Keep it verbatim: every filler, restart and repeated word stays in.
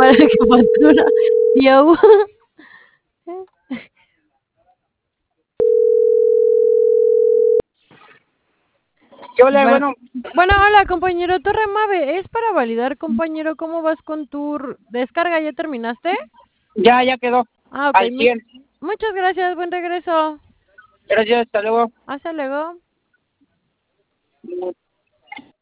la jefatura. Yo. ¿Qué hola? Bueno, Bueno, bueno, hola, compañero Torre Mave. Es para validar, compañero, ¿cómo vas con tu r- descarga? ¿Ya terminaste? ya, ya quedó. Ah, ok. Al mu- cien. muchas gracias. Buen regreso. Gracias, hasta luego. Hasta luego.